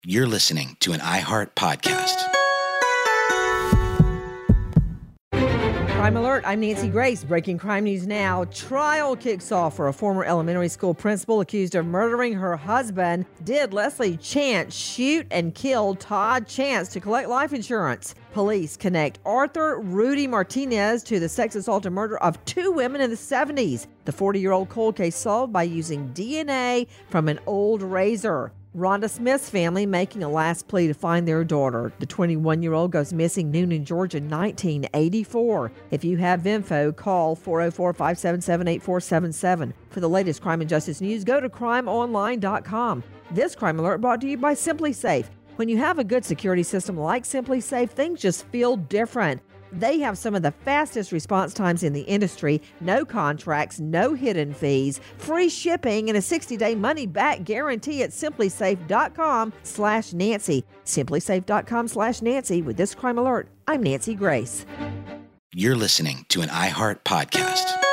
You're listening to an iHeart podcast. Crime Alert, I'm Nancy Grace. Breaking crime news now. Trial kicks off for a former elementary school principal accused of murdering her husband. Did Leslie Chance shoot and kill Todd Chance to collect life insurance? Police connect Arthur Rudy Martinez to the sex assault and murder of two women in the 70s. The 40-year-old cold case solved by using DNA from an old razor. Rhonda Smith's family making a last plea to find their daughter. The 21-year-old goes missing Noonan, Georgia, 1984. If you have info, call 404-577-8477. For the latest crime and justice news, go to crimeonline.com. This Crime Alert brought to you by Simply Safe. When you have a good security system like Simply Safe, things just feel different. They have some of the fastest response times in the industry, no contracts, no hidden fees, free shipping, and a 60-day money-back guarantee at simplysafe.com/Nancy. Simplysafe.com/Nancy. With this Crime Alert, I'm Nancy Grace. You're listening to an iHeart podcast.